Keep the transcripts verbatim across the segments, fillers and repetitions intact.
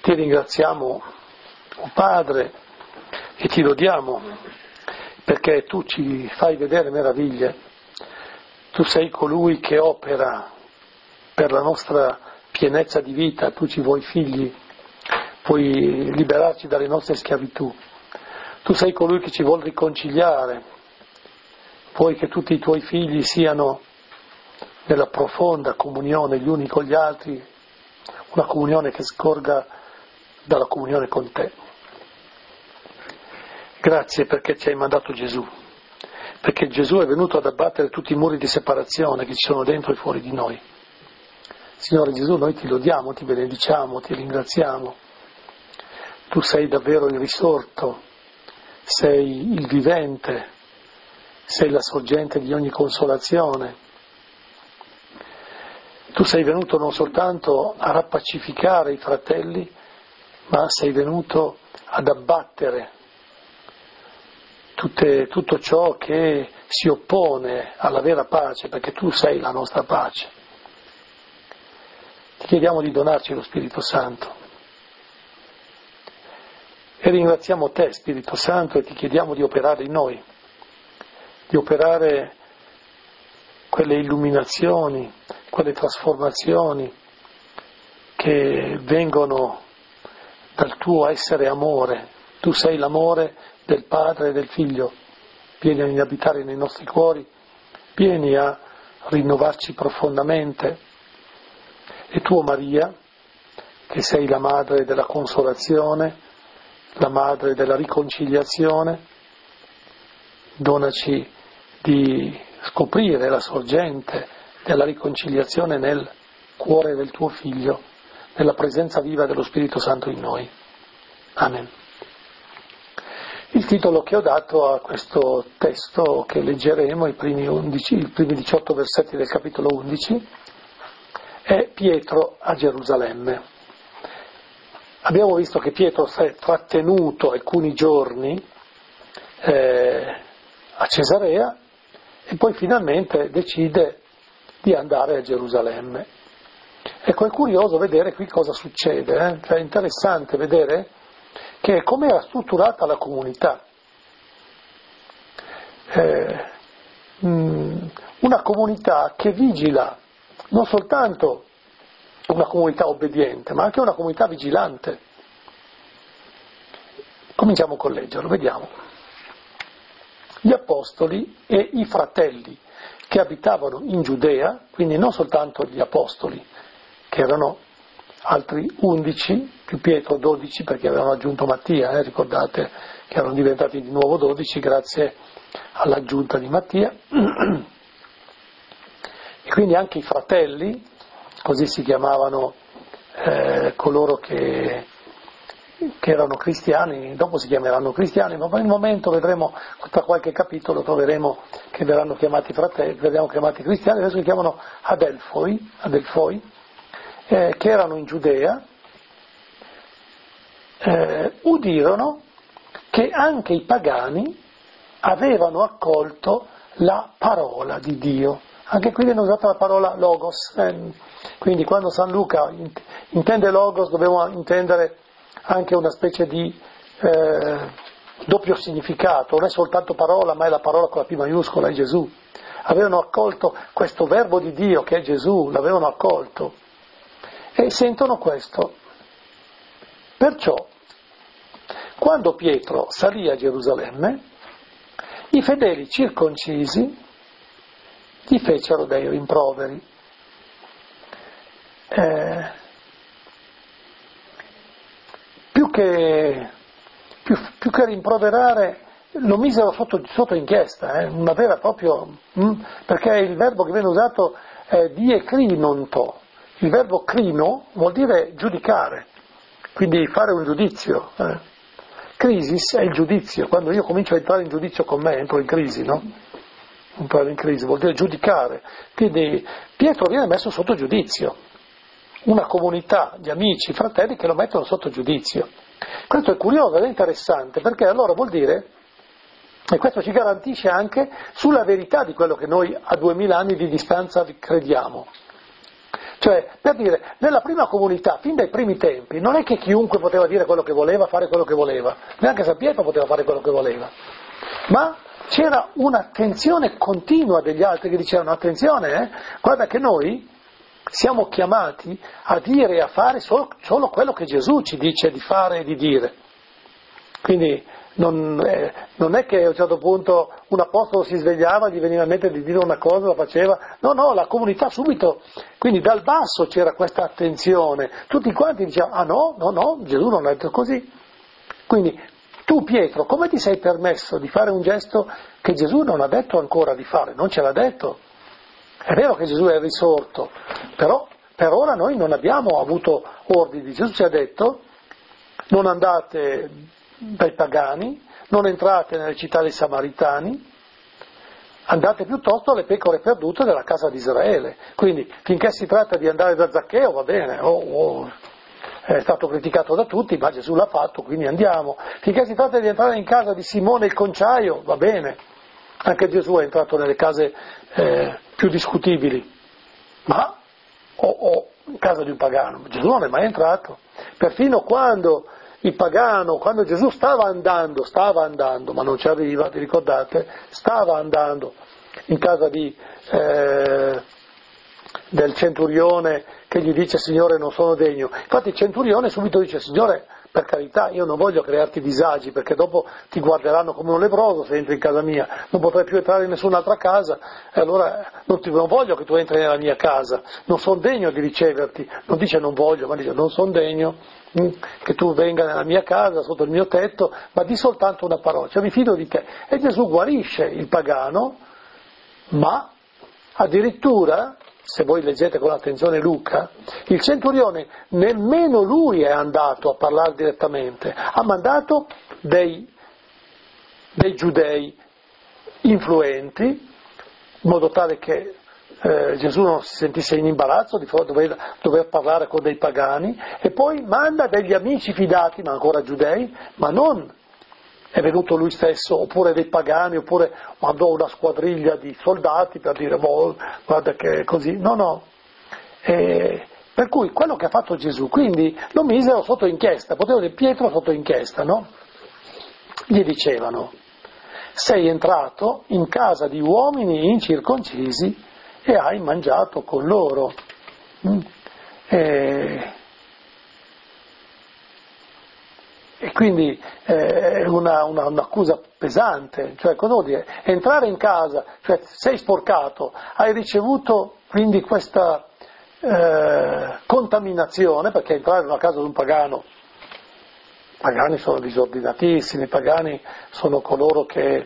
Ti ringraziamo, oh Padre, e ti lodiamo perché tu ci fai vedere meraviglie. Tu sei colui che opera per la nostra pienezza di vita, tu ci vuoi figli, puoi liberarci dalle nostre schiavitù. Tu sei colui che ci vuol riconciliare, vuoi che tutti i tuoi figli siano nella profonda comunione gli uni con gli altri, una comunione che scorga dalla comunione con te. Grazie perché ci hai mandato Gesù, perché Gesù è venuto ad abbattere tutti i muri di separazione che ci sono dentro e fuori di noi. Signore Gesù, noi ti lodiamo, ti benediciamo, ti ringraziamo. Tu sei davvero il risorto, sei il vivente, sei la sorgente di ogni consolazione. Tu sei venuto non soltanto a rappacificare i fratelli, ma sei venuto ad abbattere tutte, tutto ciò che si oppone alla vera pace, perché tu sei la nostra pace. Ti chiediamo di donarci lo Spirito Santo e ringraziamo te, Spirito Santo, e ti chiediamo di operare in noi, di operare quelle illuminazioni, quelle trasformazioni che vengono dal tuo essere amore. Tu sei l'amore del Padre e del Figlio. Vieni ad abitare nei nostri cuori, vieni a rinnovarci profondamente. E tu, Maria, che sei la madre della consolazione, la madre della riconciliazione, donaci di scoprire la sorgente della riconciliazione nel cuore del tuo Figlio, nella presenza viva dello Spirito Santo in noi. Amen. Il titolo che ho dato a questo testo che leggeremo, i primi, undici, i primi diciotto versetti del capitolo undici, è Pietro a Gerusalemme. Abbiamo visto che Pietro si è trattenuto alcuni giorni eh, a Cesarea e poi finalmente decide di andare a Gerusalemme. Ecco, è curioso vedere qui cosa succede, eh? Cioè è interessante vedere che come era strutturata la comunità. Eh, mh, una comunità che vigila, non soltanto una comunità obbediente, ma anche una comunità vigilante. Cominciamo con leggerlo, vediamo. Gli apostoli e i fratelli che abitavano in Giudea, quindi non soltanto gli apostoli, che erano altri undici, più Pietro dodici, perché avevano aggiunto Mattia, eh, ricordate che erano diventati di nuovo dodici grazie all'aggiunta di Mattia, e quindi anche i fratelli, così si chiamavano eh, coloro che, che erano cristiani, dopo si chiameranno cristiani, ma per il momento vedremo, tra qualche capitolo troveremo che verranno chiamati fratelli, verranno chiamati cristiani, adesso si chiamano Adelfoi, Adelfoi eh, che erano in Giudea, eh, udirono che anche i pagani avevano accolto la parola di Dio. Anche qui viene usata la parola logos, eh, quindi quando San Luca intende logos dobbiamo intendere anche una specie di eh, doppio significato, non è soltanto parola ma è la parola con la P maiuscola, è Gesù. Avevano accolto questo verbo di Dio che è Gesù, l'avevano accolto e sentono questo. Perciò quando Pietro salì a Gerusalemme i fedeli circoncisi gli fecero dei rimproveri. Eh, più, che, più, più che rimproverare lo misero sotto, sotto inchiesta, eh, una vera e propria, hm, perché il verbo che viene usato è diecrinonto. Il verbo crino vuol dire giudicare, quindi fare un giudizio. Eh. Crisis è il giudizio, quando io comincio a entrare in giudizio con me, entro in crisi, no? Entrare in crisi vuol dire giudicare, quindi Pietro viene messo sotto giudizio, una comunità di amici, fratelli che lo mettono sotto giudizio. Questo è curioso ed è interessante, perché allora vuol dire, e questo ci garantisce anche sulla verità di quello che noi a duemila anni di distanza crediamo. Cioè, per dire, nella prima comunità, fin dai primi tempi, non è che chiunque poteva dire quello che voleva, fare quello che voleva, neanche San Pietro poteva fare quello che voleva, ma c'era un'attenzione continua degli altri che dicevano, attenzione, eh, guarda che noi siamo chiamati a dire e a fare solo, solo quello che Gesù ci dice di fare e di dire. Quindi non, eh, non è che a un certo punto un apostolo si svegliava, gli veniva in mente di dire una cosa, la faceva, no, no, la comunità subito, quindi dal basso c'era questa attenzione, tutti quanti dicevano, ah no, no, no, Gesù non ha detto così. Quindi tu Pietro, come ti sei permesso di fare un gesto che Gesù non ha detto ancora di fare, non ce l'ha detto? È vero che Gesù è risorto, però per ora noi non abbiamo avuto ordini, Gesù ci ha detto, non andate dai pagani, non entrate nelle città dei Samaritani, andate piuttosto alle pecore perdute della casa di Israele. Quindi finché si tratta di andare da Zaccheo va bene, oh, oh, è stato criticato da tutti, ma Gesù l'ha fatto, quindi andiamo. Finché si tratta di entrare in casa di Simone il conciaio va bene, anche Gesù è entrato nelle case eh, più discutibili, ma o oh, oh, in casa di un pagano, Gesù non è mai entrato, perfino quando il pagano, quando Gesù stava andando, stava andando, ma non ci arriva, vi ricordate? Stava andando in casa di, eh, del centurione che gli dice Signore non sono degno. Infatti il centurione subito dice Signore per carità io non voglio crearti disagi perché dopo ti guarderanno come un lebbroso se entri in casa mia, non potrai più entrare in nessun'altra casa e allora non, ti, non voglio che tu entri nella mia casa, non sono degno di riceverti, non dice non voglio, ma dice non sono degno che tu venga nella mia casa, sotto il mio tetto, ma di soltanto una parola, cioè mi fido di te. E Gesù guarisce il pagano, ma addirittura, se voi leggete con attenzione Luca, il centurione nemmeno lui è andato a parlare direttamente, ha mandato dei, dei giudei influenti, in modo tale che Eh, Gesù non si sentisse in imbarazzo di dover, dover parlare con dei pagani, e poi manda degli amici fidati, ma ancora giudei, ma non è venuto lui stesso, oppure dei pagani, oppure mandò una squadriglia di soldati per dire boh, guarda che è così, no no, e per cui quello che ha fatto Gesù, quindi lo misero sotto inchiesta, poteva dire Pietro sotto inchiesta, no? Gli dicevano, sei entrato in casa di uomini incirconcisi e hai mangiato con loro. E, e quindi è una, una, un'accusa pesante, cioè cosa vuol dire? Entrare in casa, cioè sei sporcato, hai ricevuto quindi questa eh, contaminazione, perché entrare in una casa di un pagano, i pagani sono disordinatissimi, i pagani sono coloro che,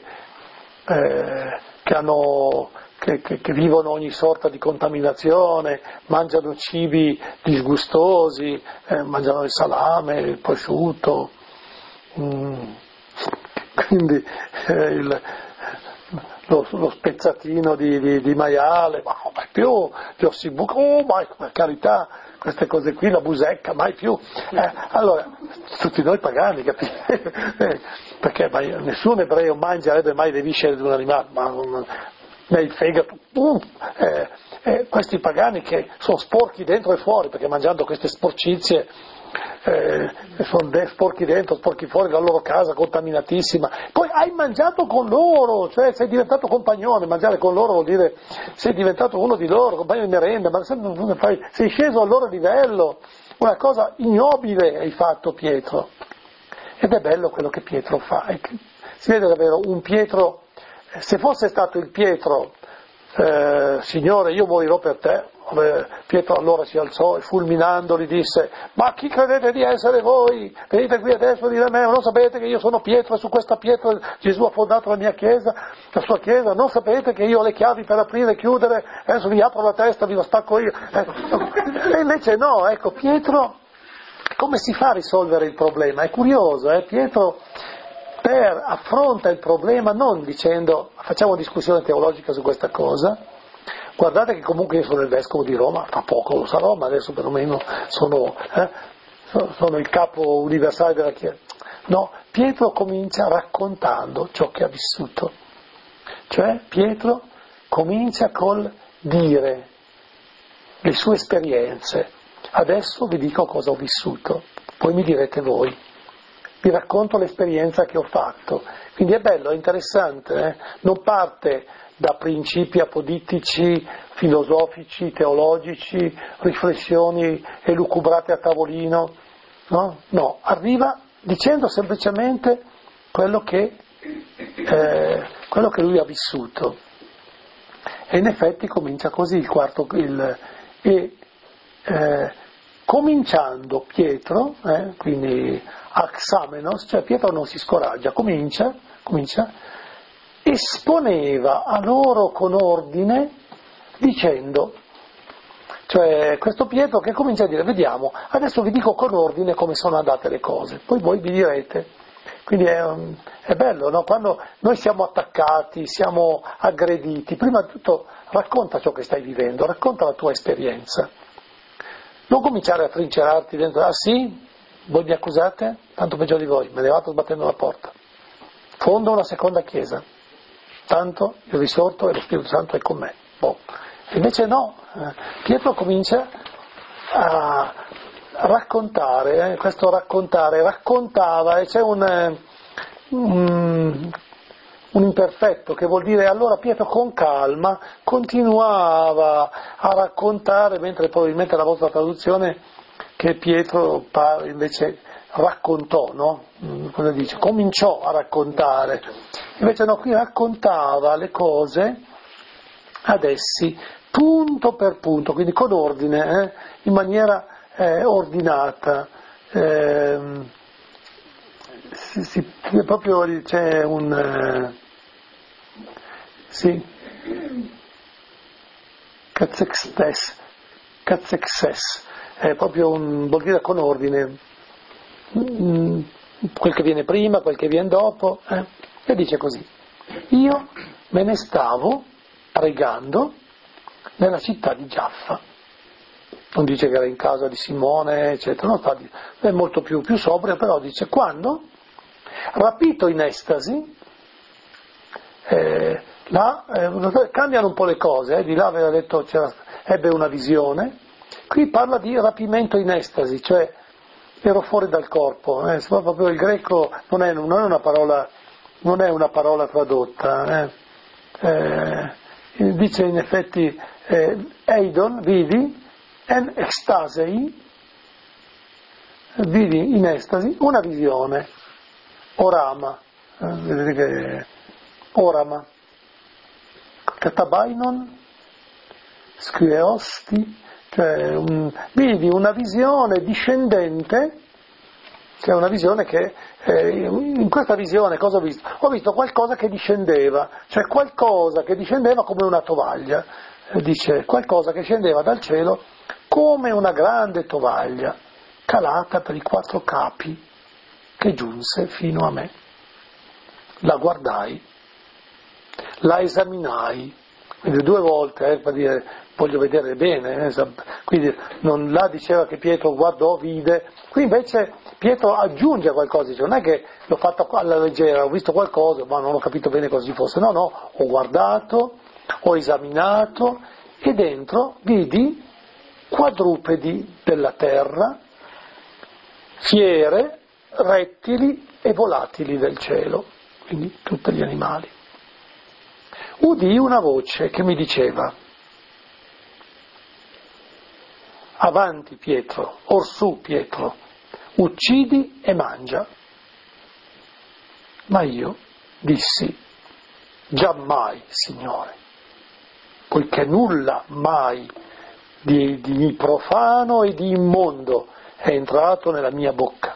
eh, che hanno Che, che, che vivono ogni sorta di contaminazione, mangiano cibi disgustosi, eh, mangiano il salame, il prosciutto, mm. quindi eh, il, lo, lo spezzatino di, di, di maiale, ma mai più, gli ossibuco, oh, mai, per carità, queste cose qui, la busecca, mai più. Eh, allora, tutti noi pagani, capite? Eh, perché mai, nessun ebreo mangerebbe mai le viscere di un animale, ma non, il fegato, uh, eh, eh, questi pagani che sono sporchi dentro e fuori, perché mangiando queste sporcizie eh, sono de- sporchi dentro, sporchi fuori dalla loro casa, contaminatissima. Poi hai mangiato con loro, cioè sei diventato compagnone, mangiare con loro vuol dire sei diventato uno di loro, compagno di merenda, ma sei sceso al loro livello, una cosa ignobile hai fatto Pietro. Ed è bello quello che Pietro fa, si vede davvero un Pietro. Se fosse stato il Pietro, eh, Signore io morirò per te, Pietro allora si alzò e fulminando gli disse, ma chi credete di essere voi? Venite qui adesso a dire a me, non sapete che io sono Pietro e su questa pietra Gesù ha fondato la mia chiesa, la sua chiesa, non sapete che io ho le chiavi per aprire e chiudere, adesso vi apro la testa, vi la stacco io. E invece no, ecco, Pietro, come si fa a risolvere il problema? È curioso, eh? Pietro per affronta il problema non dicendo facciamo discussione teologica su questa cosa, guardate che comunque io sono il vescovo di Roma, tra poco lo sarò, ma adesso perlomeno sono, eh, sono il capo universale della Chiesa. No, Pietro comincia raccontando ciò che ha vissuto, cioè Pietro comincia col dire, le sue esperienze. Adesso vi dico cosa ho vissuto, poi mi direte voi. Vi racconto l'esperienza che ho fatto. Quindi è bello, è interessante, eh? Non parte da principi apodittici, filosofici, teologici, riflessioni elucubrate a tavolino, no? No, arriva dicendo semplicemente quello che, eh, quello che lui ha vissuto. E in effetti comincia così il quarto, il, e eh, cominciando Pietro, eh, quindi Axamenos, cioè Pietro non si scoraggia, comincia, comincia, esponeva a loro con ordine dicendo, cioè questo Pietro che comincia a dire, vediamo, adesso vi dico con ordine come sono andate le cose, poi voi vi direte. Quindi è, è bello, no? Quando noi siamo attaccati, siamo aggrediti, prima di tutto racconta ciò che stai vivendo, racconta la tua esperienza. Non cominciare a trincerarti dentro, ah sì? Voi mi accusate? Tanto peggio di voi, me ne vado sbattendo la porta. Fondo una seconda chiesa, tanto il risorto e lo Spirito Santo è con me. Boh. Invece no, Pietro comincia a raccontare, eh, questo raccontare, raccontava, e c'è un, un, un imperfetto che vuol dire allora Pietro con calma continuava a raccontare, mentre probabilmente la vostra traduzione che Pietro invece raccontò, no? Cosa dice? Cominciò a raccontare, invece no, qui raccontava le cose ad essi punto per punto, quindi con ordine, eh, in maniera eh, ordinata. Eh, si, si, proprio c'è un eh, sì katsextes katsexes è proprio un, vuol dire con ordine, mm, quel che viene prima, quel che viene dopo, eh, e dice così: io me ne stavo pregando nella città di Giaffa. Non dice che era in casa di Simone, eccetera, no, è molto più, più sobrio, però dice quando, rapito in estasi, eh, là, eh, cambiano un po' le cose, eh, di là aveva detto c'era, ebbe una visione, qui parla di rapimento in estasi, cioè ero fuori dal corpo, eh, proprio il greco non è, non è una parola, non è una parola tradotta, eh, eh, dice in effetti eh, eidon, vidi, en extasei, vidi in estasi una visione, orama, eh, vedete che orama, katabainon, scrieosti, cioè un, vidi una visione discendente, cioè una visione che, eh, in questa visione cosa ho visto? Ho visto qualcosa che discendeva, cioè qualcosa che discendeva come una tovaglia, eh, dice qualcosa che scendeva dal cielo come una grande tovaglia, calata per i quattro capi, che giunse fino a me. La guardai, la esaminai, quindi due volte, eh, per dire, voglio vedere bene, eh, quindi non, là diceva che Pietro guardò, vide, qui invece Pietro aggiunge qualcosa, dice, non è che l'ho fatto alla leggera, ho visto qualcosa, ma non ho capito bene cosa ci fosse, no, no, ho guardato, ho esaminato e dentro vidi quadrupedi della terra, fiere, rettili e volatili del cielo, quindi tutti gli animali. Udii una voce che mi diceva: avanti Pietro, orsù Pietro, uccidi e mangia. Ma io dissi: giammai, Signore, poiché nulla mai di, di profano e di immondo è entrato nella mia bocca.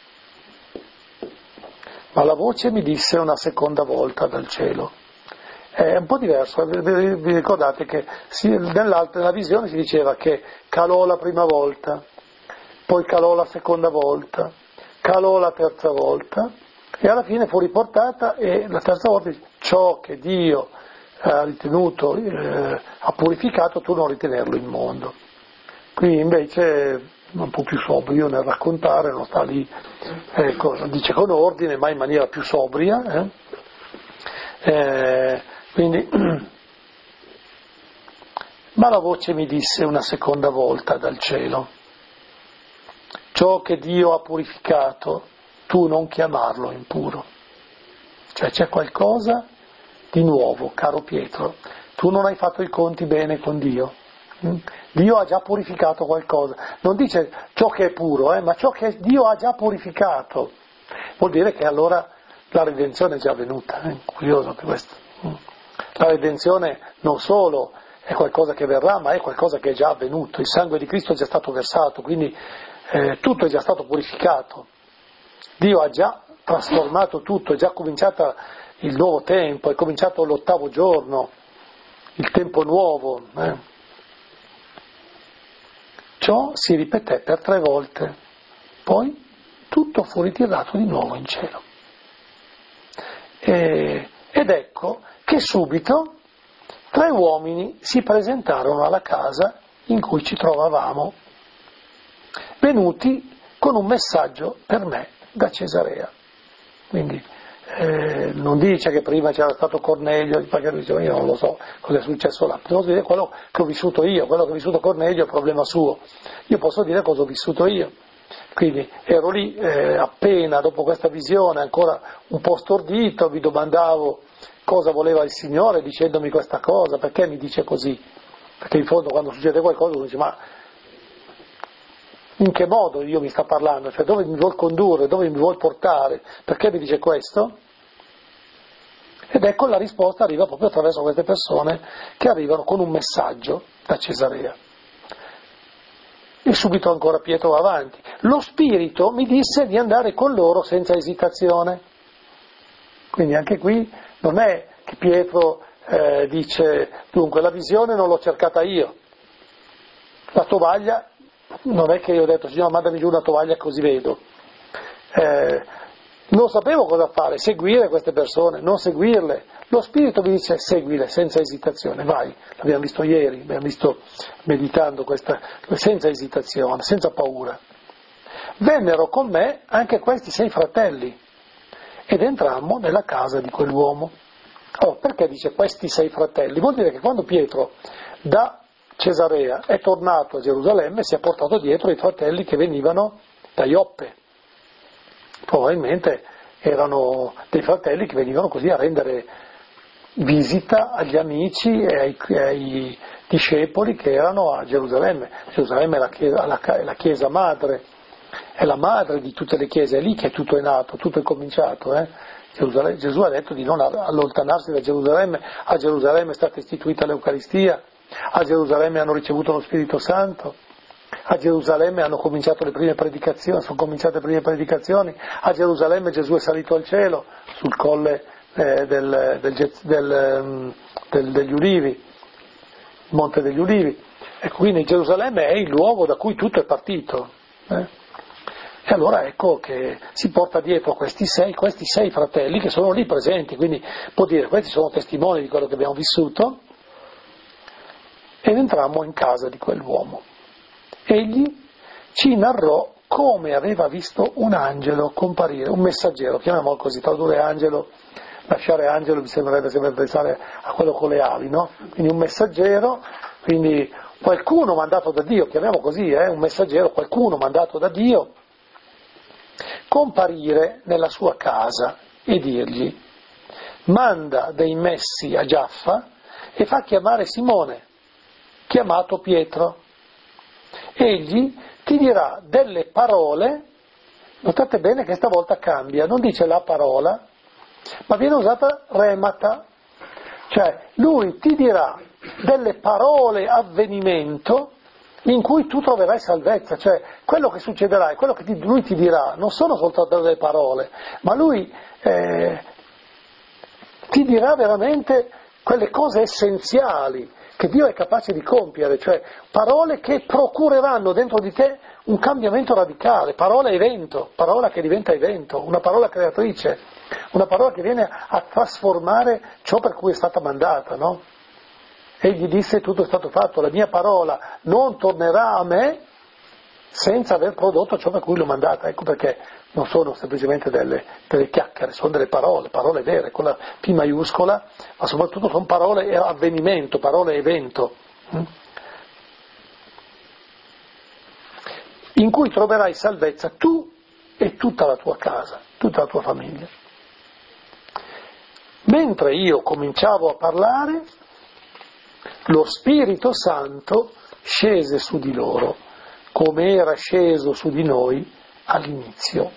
Ma la voce mi disse una seconda volta dal cielo. È un po' diverso, vi ricordate che nell'altra, nella visione si diceva che calò la prima volta, poi calò la seconda volta, calò la terza volta e alla fine fu riportata e la terza volta dice: ciò che Dio ha ritenuto, eh, ha purificato, tu non ritenerlo immondo. Qui invece un po' più sobrio nel raccontare, non sta lì, ecco, dice con ordine ma in maniera più sobria, eh? Eh, quindi Ma la voce mi disse una seconda volta dal cielo: ciò che Dio ha purificato, tu non chiamarlo impuro. Cioè c'è qualcosa di nuovo, caro Pietro, tu non hai fatto i conti bene con Dio. Dio ha già purificato qualcosa, non dice ciò che è puro, eh, ma ciò che Dio ha già purificato. Vuol dire che allora la redenzione è già avvenuta, è curioso anche questo. La redenzione non solo è qualcosa che verrà, ma è qualcosa che è già avvenuto, il sangue di Cristo è già stato versato, quindi eh, tutto è già stato purificato. Dio ha già trasformato tutto, è già cominciato il nuovo tempo, è cominciato l'ottavo giorno, il tempo nuovo. Eh. Ciò si ripeté per tre volte, poi tutto fu ritirato di nuovo in cielo. E, ed ecco che subito tre uomini si presentarono alla casa in cui ci trovavamo, venuti con un messaggio per me da Cesarea. Quindi eh, non dice che prima c'era stato Cornelio, perché dice, io non lo so cosa è successo là, posso dire quello che ho vissuto io, quello che ha vissuto Cornelio è problema suo, io posso dire cosa ho vissuto io. Quindi ero lì eh, appena dopo questa visione, ancora un po' stordito, vi domandavo cosa voleva il Signore dicendomi questa cosa, perché mi dice così, perché in fondo quando succede qualcosa uno dice ma in che modo Dio mi sta parlando, cioè dove mi vuol condurre, dove mi vuol portare, perché mi dice questo? Ed ecco la risposta arriva proprio attraverso queste persone che arrivano con un messaggio da Cesarea. E subito ancora Pietro va avanti. Lo Spirito mi disse di andare con loro senza esitazione. Quindi anche qui non è che Pietro eh, dice, dunque la visione non l'ho cercata io, la tovaglia non è che io ho detto Signore mandami giù una tovaglia così vedo, eh, non sapevo cosa fare, seguire queste persone, non seguirle, lo Spirito mi dice seguile senza esitazione, vai, l'abbiamo visto ieri, abbiamo visto meditando questa, senza esitazione, senza paura. Vennero con me anche questi sei fratelli ed entrammo nella casa di quell'uomo. Allora, perché dice questi sei fratelli? Vuol dire che quando Pietro da Cesarea è tornato a Gerusalemme si è portato dietro i fratelli che venivano da Ioppe. Probabilmente erano dei fratelli che venivano così a rendere visita agli amici e ai, ai discepoli che erano a Gerusalemme. Gerusalemme è la chiesa, la, è la chiesa madre, è la madre di tutte le chiese, è lì che tutto è nato, tutto è cominciato. Eh? Gesù ha detto di non allontanarsi da Gerusalemme, a Gerusalemme è stata istituita l'Eucaristia, a Gerusalemme hanno ricevuto lo Spirito Santo, a Gerusalemme hanno cominciato le prime predicazioni, sono cominciate le prime predicazioni, a Gerusalemme Gesù è salito al cielo sul colle eh, del, del, del, del, degli Ulivi, il Monte degli Ulivi, e quindi Gerusalemme è il luogo da cui tutto è partito. Eh? E allora ecco che si porta dietro questi sei, questi sei fratelli che sono lì presenti, quindi può dire questi sono testimoni di quello che abbiamo vissuto, ed entrammo in casa di quell'uomo. Egli ci narrò come aveva visto un angelo comparire, un messaggero, chiamiamolo così, tradurre angelo, lasciare angelo mi sembrerebbe sempre pensare a quello con le ali, no? Quindi un messaggero, quindi qualcuno mandato da Dio, chiamiamolo così, eh? un messaggero, qualcuno mandato da Dio, comparire nella sua casa e dirgli: manda dei messi a Giaffa e fa chiamare Simone, chiamato Pietro. Egli ti dirà delle parole, notate bene che stavolta cambia, non dice la parola, ma viene usata remata, cioè lui ti dirà delle parole avvenimento in cui tu troverai salvezza, cioè quello che succederà e quello che ti, lui ti dirà non sono soltanto delle parole, ma lui eh, ti dirà veramente quelle cose essenziali che Dio è capace di compiere, cioè parole che procureranno dentro di te un cambiamento radicale, parola evento, parola che diventa evento, una parola creatrice, una parola che viene a trasformare ciò per cui è stata mandata, no? Egli disse: tutto è stato fatto, la mia parola non tornerà a me senza aver prodotto ciò per cui l'ho mandata. Ecco perché non sono semplicemente delle, delle chiacchiere, sono delle parole, parole vere, con la P maiuscola, ma soprattutto sono parole avvenimento, parole evento. in cui troverai salvezza tu e tutta la tua casa, tutta la tua famiglia. Mentre io cominciavo a parlare, lo Spirito Santo scese su di loro, come era sceso su di noi all'inizio.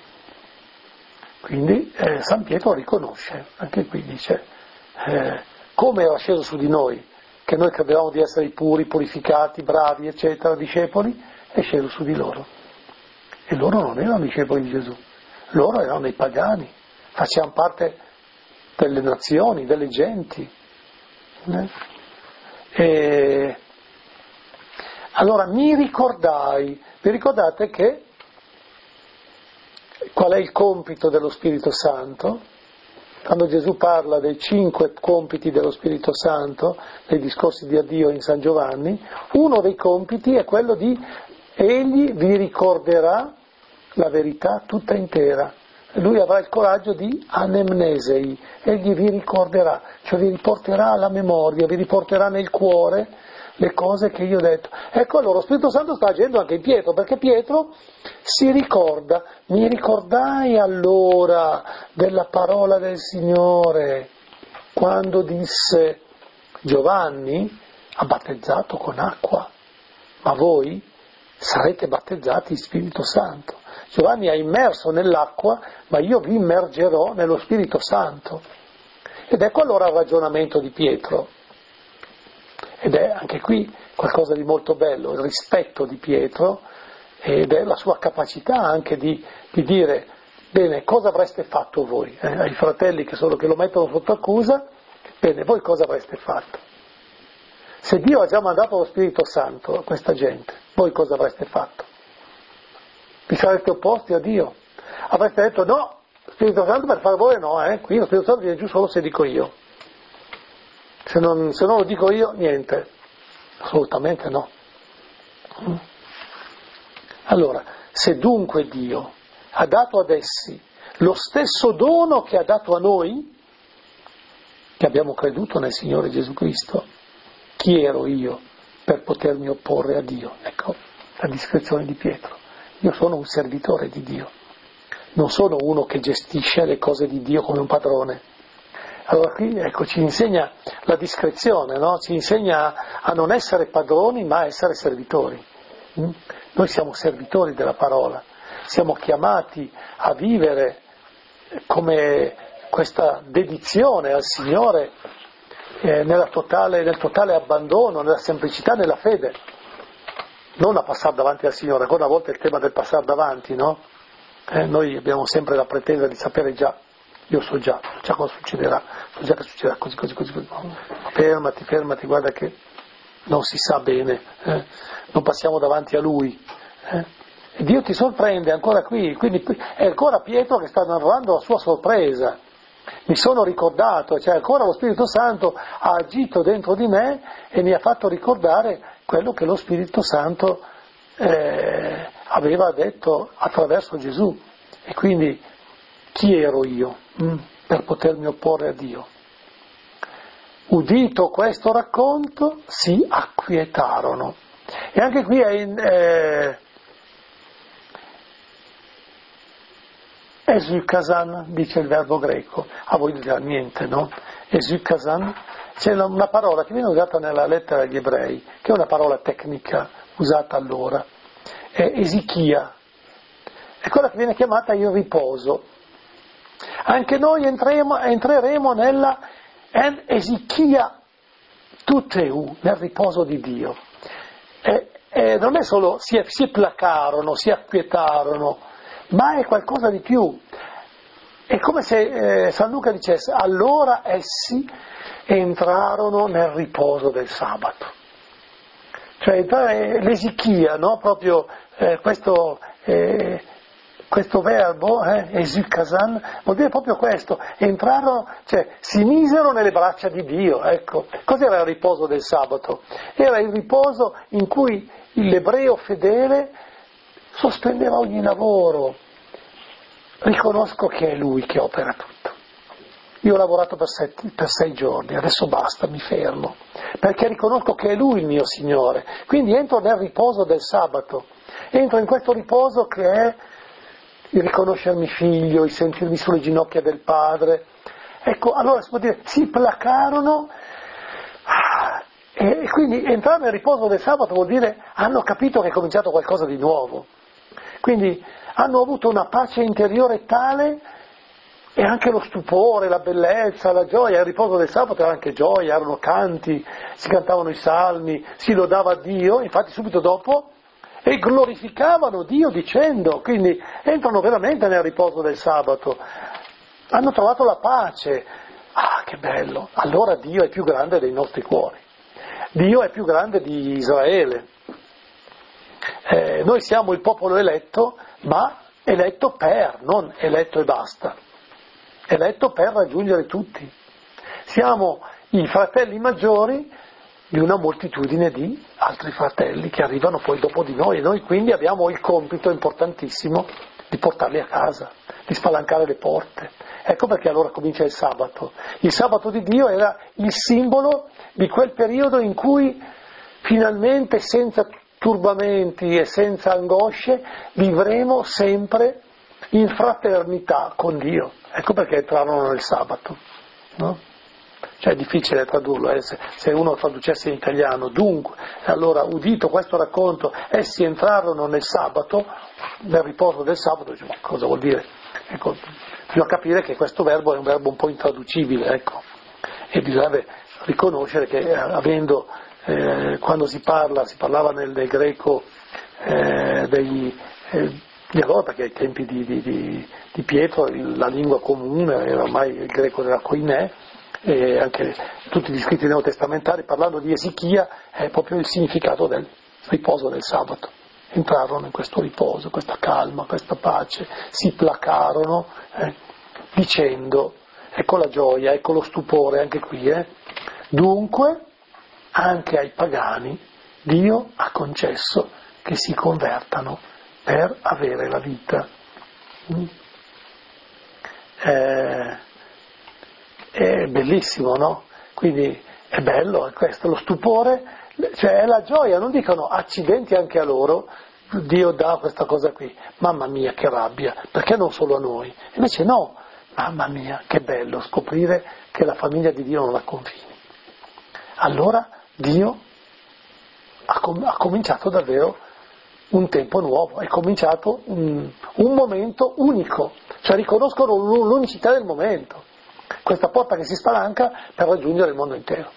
Quindi eh, San Pietro riconosce, anche qui dice, eh, come era sceso su di noi, che noi credevamo di essere puri, purificati, bravi, eccetera, discepoli, è sceso su di loro. E loro non erano discepoli di Gesù, loro erano dei pagani, facevano parte delle nazioni, delle genti. Eh? E allora mi ricordai, vi ricordate che qual è il compito dello Spirito Santo? Quando Gesù parla dei cinque compiti dello Spirito Santo, nei discorsi di addio in San Giovanni, uno dei compiti è quello di egli vi ricorderà la verità tutta intera. Lui avrà il coraggio di anemnesei, egli vi ricorderà, cioè vi riporterà alla memoria, vi riporterà nel cuore le cose che io ho detto. Ecco, allora lo Spirito Santo sta agendo anche in Pietro, perché Pietro si ricorda, mi ricordai allora della parola del Signore, quando disse Giovanni ha battezzato con acqua, ma voi sarete battezzati in Spirito Santo. Giovanni ha immerso nell'acqua, ma io vi immergerò nello Spirito Santo. Ed ecco allora il ragionamento di Pietro. Ed è anche qui qualcosa di molto bello, il rispetto di Pietro ed è la sua capacità anche di, di dire, bene, cosa avreste fatto voi? Eh, ai fratelli che solo che lo mettono sotto accusa, bene, voi cosa avreste fatto? Se Dio ha già mandato lo Spirito Santo a questa gente, voi cosa avreste fatto? Vi sareste opposti a Dio? Avreste detto no, Spirito Santo per far voi no, eh? Qui lo Spirito Santo viene giù solo se dico io. Se non, se non lo dico io, niente. Assolutamente no. Allora, se dunque Dio ha dato ad essi lo stesso dono che ha dato a noi, che abbiamo creduto nel Signore Gesù Cristo, chi ero io per potermi opporre a Dio? Ecco la descrizione di Pietro. Io sono un servitore di Dio, non sono uno che gestisce le cose di Dio come un padrone. Allora qui ecco, ci insegna la discrezione, no? Ci insegna a non essere padroni ma a essere servitori. Mm? Noi siamo servitori della parola, siamo chiamati a vivere come questa dedizione al Signore eh, nella totale, nel totale abbandono, nella semplicità, nella fede. Non a passare davanti al Signore, ancora una volta il tema del passare davanti, no? Eh, noi abbiamo sempre la pretesa di sapere già, io so già, so già cosa succederà, so già che succederà così, così, così, così. No? Fermati, fermati, guarda che non si sa bene, eh? Non passiamo davanti a Lui. Eh? E Dio ti sorprende ancora qui, quindi è ancora Pietro che sta narrando la sua sorpresa. Mi sono ricordato, cioè ancora lo Spirito Santo ha agito dentro di me e mi ha fatto ricordare quello che lo Spirito Santo eh, aveva detto attraverso Gesù. E quindi chi ero io mh, per potermi opporre a Dio? Udito questo racconto si acquietarono. E anche qui è in... Eh, Esukasan, dice il verbo greco, a voi non dirà niente, no? Esukasan, c'è una parola che viene usata nella lettera agli ebrei, che è una parola tecnica usata allora, è esichia, è quella che viene chiamata il riposo. Anche noi entreremo, entreremo nella esichia tuteu, nel riposo di Dio. E, e non è solo si, si placarono, si acquietarono, ma è qualcosa di più. È come se eh, San Luca dicesse, allora essi entrarono nel riposo del sabato. Cioè l'esichia, no? Proprio eh, questo, eh, questo verbo, eh, esukasan, vuol dire proprio questo, entrarono, cioè si misero nelle braccia di Dio, ecco. Cos'era il riposo del sabato? Era il riposo in cui l'ebreo fedele sospendeva ogni lavoro, riconosco che è Lui che opera tutto. Io ho lavorato per, sette, per sei giorni, adesso basta, mi fermo, perché riconosco che è Lui il mio Signore, quindi entro nel riposo del sabato, entro in questo riposo che è il riconoscermi figlio, il sentirmi sulle ginocchia del Padre. Ecco, allora si può dire, si placarono, e quindi entrare nel riposo del sabato vuol dire hanno capito che è cominciato qualcosa di nuovo, quindi hanno avuto una pace interiore tale, e anche lo stupore, la bellezza, la gioia. Il riposo del sabato era anche gioia, erano canti, si cantavano i salmi, si lodava Dio, infatti subito dopo, e glorificavano Dio dicendo, quindi entrano veramente nel riposo del sabato, hanno trovato la pace. Ah, che bello! Allora Dio è più grande dei nostri cuori, Dio è più grande di Israele. Eh, noi siamo il popolo eletto, ma eletto per, non eletto e basta. Eletto per raggiungere tutti. Siamo i fratelli maggiori di una moltitudine di altri fratelli che arrivano poi dopo di noi, e noi quindi abbiamo il compito importantissimo di portarli a casa, di spalancare le porte. Ecco perché allora comincia il sabato. Il sabato di Dio era il simbolo di quel periodo in cui finalmente, senza turbamenti e senza angosce, vivremo sempre in fraternità con Dio. Ecco perché entrarono nel sabato, no? Cioè è difficile tradurlo, eh? se, se uno traducesse in italiano. Dunque, allora, udito questo racconto, essi entrarono nel sabato, nel riposo del sabato. Dice, ma cosa vuol dire? Ecco, bisogna capire che questo verbo è un verbo un po' intraducibile, ecco, e bisogna riconoscere che eh, avendo, eh, quando si parla, si parlava nel, nel greco eh, dei... Eh, di allora, perché ai tempi di, di, di, di Pietro la lingua comune era ormai il greco della Koinè, e anche tutti gli scritti neotestamentari, parlando di esichia, è proprio il significato del riposo del sabato. Entrarono in questo riposo, questa calma, questa pace, si placarono, eh, dicendo, ecco la gioia, ecco lo stupore anche qui, eh. Dunque anche ai pagani Dio ha concesso che si convertano per avere la vita. Eh, è bellissimo, no? Quindi è bello, è questo, lo stupore, cioè è la gioia, non dicono accidenti anche a loro, Dio dà questa cosa qui, mamma mia che rabbia, perché non solo a noi? Invece no, mamma mia che bello scoprire che la famiglia di Dio non ha confini. Allora Dio ha, com- ha cominciato davvero un tempo nuovo, è cominciato un, un momento unico, cioè riconoscono l'unicità del momento, questa porta che si spalanca per raggiungere il mondo intero.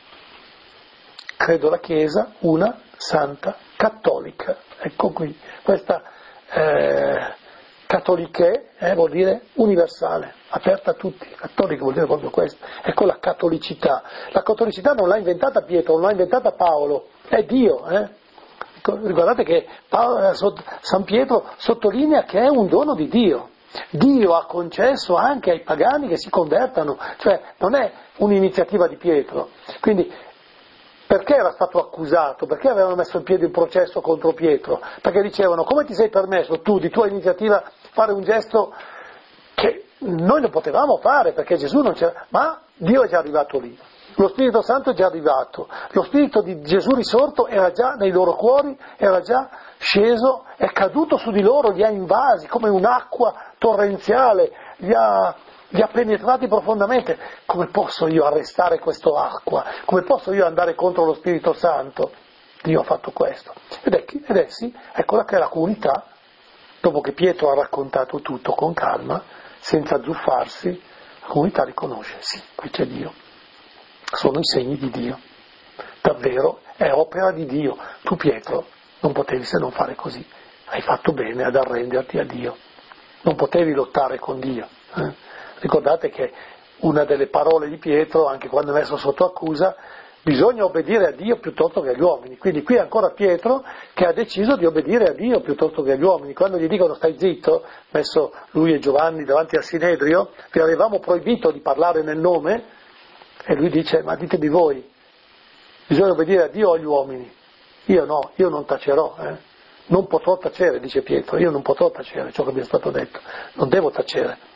Credo la Chiesa, una, santa, cattolica, ecco qui, questa eh, cattoliche eh, vuol dire universale, aperta a tutti, cattolica vuol dire proprio questo, ecco la cattolicità. La cattolicità non l'ha inventata Pietro, non l'ha inventata Paolo, è Dio, eh. Ricordate che Paolo, San Pietro sottolinea che è un dono di Dio. Dio ha concesso anche ai pagani che si convertano, cioè non è un'iniziativa di Pietro. Quindi perché era stato accusato? Perché avevano messo in piedi un processo contro Pietro? Perché dicevano, come ti sei permesso tu di tua iniziativa fare un gesto che noi non potevamo fare perché Gesù non c'era, ma Dio è già arrivato lì. Lo Spirito Santo è già arrivato, lo Spirito di Gesù risorto era già nei loro cuori, era già sceso, è caduto su di loro, li ha invasi come un'acqua torrenziale, li ha, li ha penetrati profondamente. Come posso io arrestare questa acqua? Come posso io andare contro lo Spirito Santo? Dio ha fatto questo. Ed, è, ed essi, eccola che la comunità, dopo che Pietro ha raccontato tutto con calma, senza zuffarsi, la comunità riconosce, sì, qui c'è Dio. Sono i segni di Dio, davvero è opera di Dio. Tu Pietro non potevi se non fare così, hai fatto bene ad arrenderti a Dio, non potevi lottare con Dio. Eh? Ricordate che una delle parole di Pietro, anche quando è messo sotto accusa, bisogna obbedire a Dio piuttosto che agli uomini. Quindi qui è ancora Pietro che ha deciso di obbedire a Dio piuttosto che agli uomini. Quando gli dicono stai zitto, messo lui e Giovanni davanti al Sinedrio, vi avevamo proibito di parlare nel nome. E lui dice, ma ditemi voi, bisogna obbedire a Dio o agli uomini? Io no, io non tacerò, eh? Non potrò tacere, dice Pietro, io non potrò tacere ciò che mi è stato detto, non devo tacere.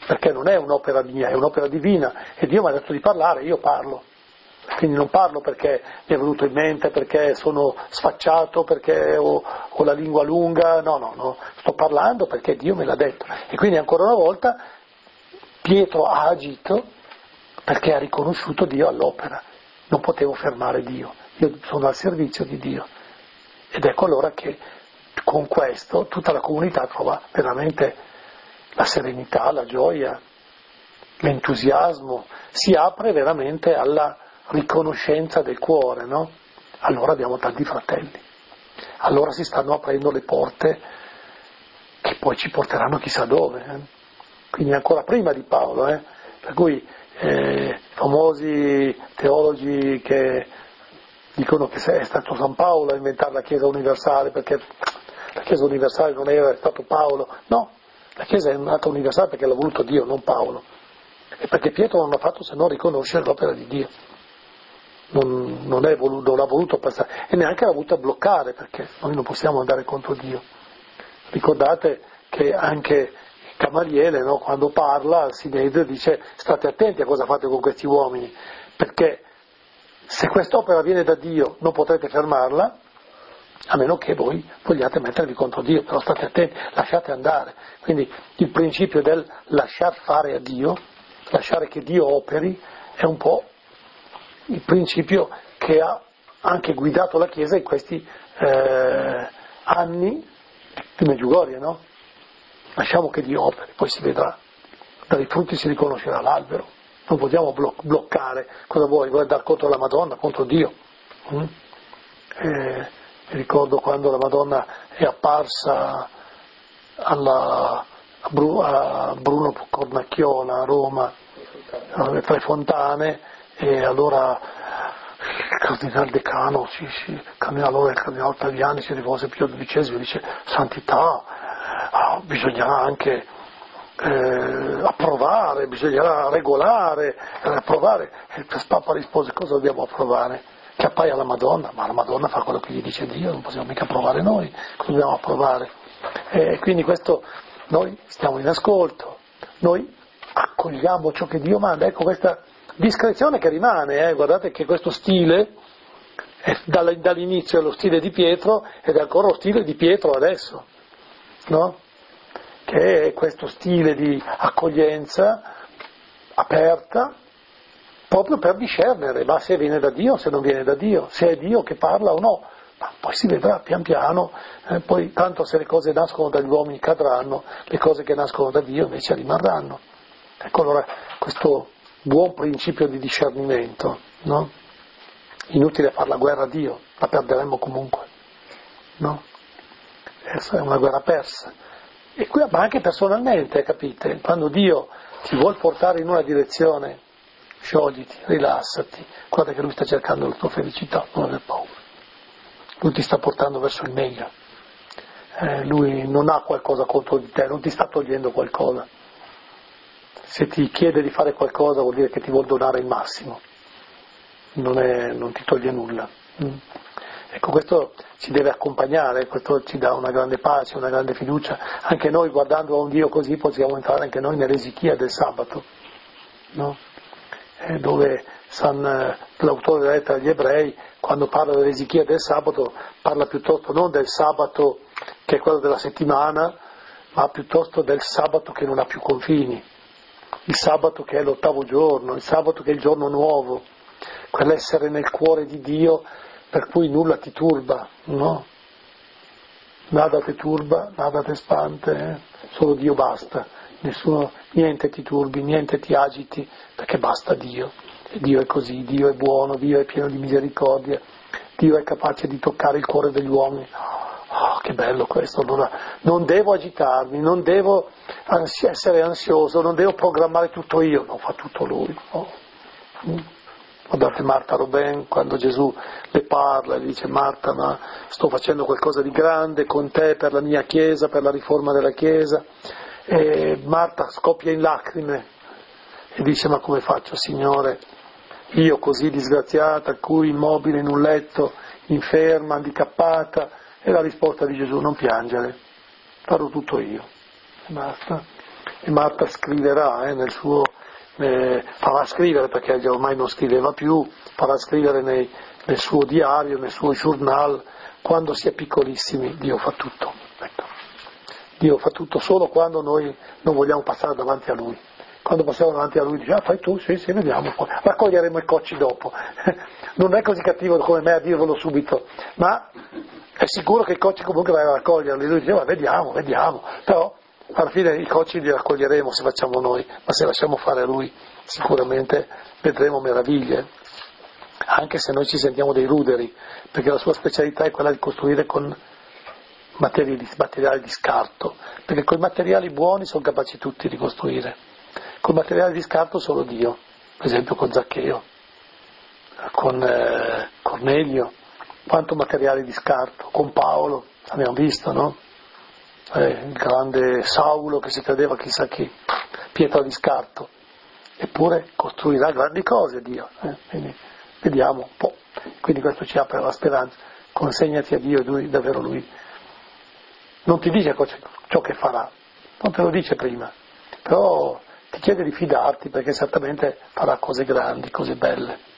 perché non è un'opera mia, è un'opera divina, e Dio mi ha detto di parlare, io parlo. Quindi non parlo perché mi è venuto in mente, perché sono sfacciato, perché ho, ho la lingua lunga, no, no, no, sto parlando perché Dio me l'ha detto. E quindi ancora una volta Pietro ha agito perché ha riconosciuto Dio all'opera. Non potevo fermare Dio, io sono al servizio di Dio. Ed ecco allora che con questo tutta la comunità trova veramente la serenità, la gioia, l'entusiasmo, si apre veramente alla riconoscenza del cuore, no? Allora abbiamo tanti fratelli, allora si stanno aprendo le porte che poi ci porteranno chissà dove, eh? Quindi ancora prima di Paolo, eh? Per cui eh, famosi teologi che dicono che è stato San Paolo a inventare la Chiesa universale perché la Chiesa universale non era stato Paolo, no, la Chiesa è nata universale perché l'ha voluto Dio, non Paolo, e perché Pietro non ha fatto se non riconoscere l'opera di Dio. Non, non, è voluto, non ha voluto passare e neanche l'ha voluto bloccare, perché noi non possiamo andare contro Dio. Ricordate che anche Gamaliele, no, quando parla al Sinedrio dice: state attenti a cosa fate con questi uomini, perché se quest'opera viene da Dio non potrete fermarla, a meno che voi vogliate mettervi contro Dio, però state attenti, lasciate andare. Quindi il principio del lasciar fare a Dio, lasciare che Dio operi, è un po' il principio che ha anche guidato la Chiesa in questi eh, anni di Medjugorje, no? Lasciamo che Dio operi, poi si vedrà, dai frutti si riconoscerà l'albero, non vogliamo blo- bloccare, cosa vuoi? Vuoi andare contro la Madonna, contro Dio? Mm? Eh, mi ricordo quando la Madonna è apparsa alla, a, Bru, a Bruno Cornacchiola a Roma, alle Tre Fontane, e allora il cardinale decano, sì, sì, allora il cardinale Tagliani si rivolse a Pio dodicesimo e dice: santità, ah, bisognerà anche eh, approvare, bisognerà regolare, eh, approvare. E il Papa rispose: cosa dobbiamo approvare? Che appaia la Madonna, ma la Madonna fa quello che gli dice Dio, non possiamo mica approvare noi, cosa dobbiamo approvare? E quindi questo, noi stiamo in ascolto, noi accogliamo ciò che Dio manda, ecco questa discrezione che rimane, eh? Guardate che questo stile è dall'inizio è lo stile di Pietro ed è ancora lo stile di Pietro adesso, no? Che è questo stile di accoglienza aperta, proprio per discernere, ma se viene da Dio o se non viene da Dio, se è Dio che parla o no, ma poi si vedrà pian piano, eh, poi tanto se le cose nascono dagli uomini cadranno, le cose che nascono da Dio invece rimarranno. Ecco allora questo buon principio di discernimento, no? Inutile fare la guerra a Dio, la perderemo comunque, no? È una guerra persa. E qui, ma anche personalmente, capite? Quando Dio ti vuol portare in una direzione, sciogliti, rilassati, guarda che Lui sta cercando la tua felicità, non aver paura. Lui ti sta portando verso il meglio. Eh, lui non ha qualcosa contro di te, non ti sta togliendo qualcosa. Se ti chiede di fare qualcosa vuol dire che ti vuol donare il massimo, non, è, non ti toglie nulla. Mm. Ecco, questo ci deve accompagnare, questo ci dà una grande pace, una grande fiducia. Anche noi, guardando a un Dio così, possiamo entrare anche noi nell'esichia del sabato, no? Eh, dove San, l'autore della lettera agli ebrei, quando parla dell'esichia del sabato, parla piuttosto non del sabato che è quello della settimana, ma piuttosto del sabato che non ha più confini. Il sabato che è l'ottavo giorno, il sabato che è il giorno nuovo, quell'essere nel cuore di Dio per cui nulla ti turba, no? Nada ti turba, nada ti spante, eh? Solo Dio basta, nessuno, niente ti turbi, niente ti agiti, perché basta Dio. E Dio è così, Dio è buono, Dio è pieno di misericordia, Dio è capace di toccare il cuore degli uomini. Oh, che bello questo, allora non devo agitarmi, non devo ansi- essere ansioso, non devo programmare tutto io, no, fa tutto Lui. Oh. Mm. Guardate Marta Robin, quando Gesù le parla, le dice: Marta, ma sto facendo qualcosa di grande con te per la mia Chiesa, per la riforma della Chiesa, e Marta scoppia in lacrime e dice: ma come faccio, Signore, io così disgraziata, qui immobile in un letto, inferma, handicappata? E la risposta di Gesù: non piangere, farò tutto io. E basta. E Marta scriverà eh, nel suo, eh, farà scrivere, perché ormai non scriveva più, farà scrivere nei, nel suo diario, nel suo journal, quando si è piccolissimi Dio fa tutto. Ecco. Dio fa tutto solo quando noi non vogliamo passare davanti a Lui. Quando passiamo davanti a Lui dice, ah fai tu, sì, sì, vediamo, poi raccoglieremo i cocci dopo. Non è così cattivo come me a dirvelo subito, ma è sicuro che i cocci comunque vai a raccoglierli. Lui diceva, vediamo, vediamo, però alla fine i cocci li raccoglieremo se facciamo noi, ma se lasciamo fare a Lui sicuramente vedremo meraviglie, anche se noi ci sentiamo dei ruderi, perché la sua specialità è quella di costruire con materiali di, materiali di scarto, perché con i materiali buoni sono capaci tutti di costruire, con materiali di scarto solo Dio, per esempio con Zaccheo, con eh, Cornelio, quanto materiale di scarto, con Paolo, abbiamo visto, no? Eh, il grande Saulo che si credeva chissà chi, pietra di scarto, eppure costruirà grandi cose Dio, eh? Quindi vediamo un po', quindi questo ci apre la speranza, consegnati a Dio e lui, davvero Lui non ti dice ciò che farà, non te lo dice prima, però ti chiede di fidarti perché certamente farà cose grandi, cose belle.